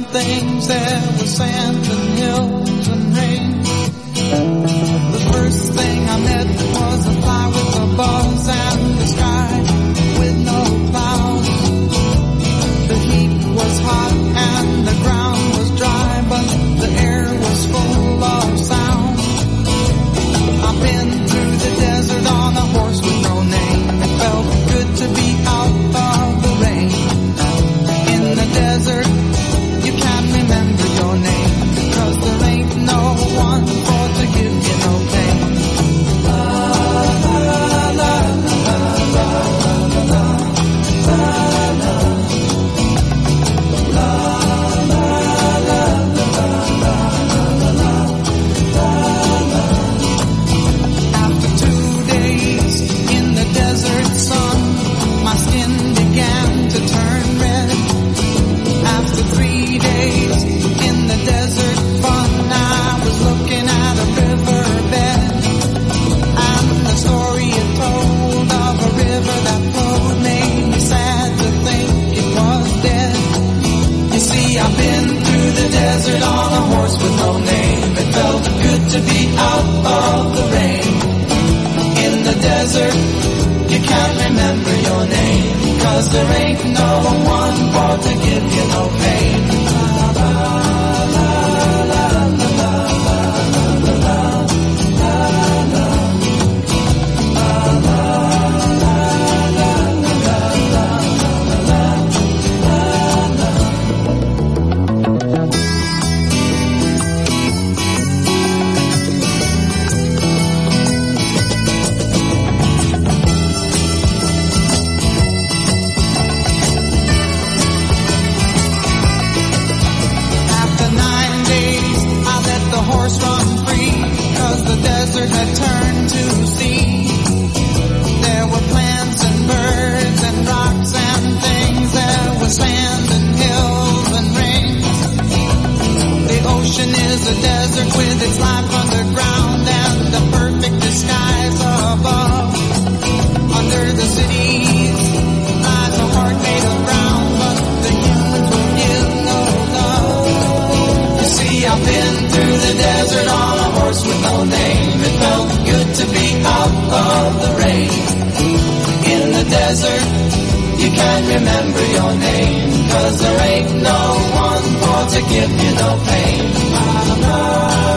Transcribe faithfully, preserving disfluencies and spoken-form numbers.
things, there was sand and hills and rain. The first thing I met was a fly with a buzz and the sky with no clouds. The heat was hot and the ground was dry, but the air was full of sound. I've been through the desert on a horse with no name. It felt good to be out of the rain. In the desert, you can't remember your name, 'cause there ain't no one for to give you no pain. La la la la la la la la la la la la la la. After two days in the desert sun, my skin began to turn red. After three days in the desert fun, I was looking at a riverbed, and the story it told of a river that flowed made me sad to think it was dead. You see, I've been through the desert on a horse with no name. It felt good to be out of the rain. In the desert, you can't remember your name, 'cause there ain't no one for to give you no pain. La la la la la la la la la la la. Had turned to sea. There were plants and birds and rocks and things. There was sand and hills and rain. The ocean is a desert with its life underground and the perfect disguise above. Under the cities lies a heart made of brown, but the humans will give no love. You see, I've been through the desert on a horse with no name. It felt good to be out of the rain. In the desert, you can't remember your name, 'cause there ain't no one for to give you no pain. La, la, la.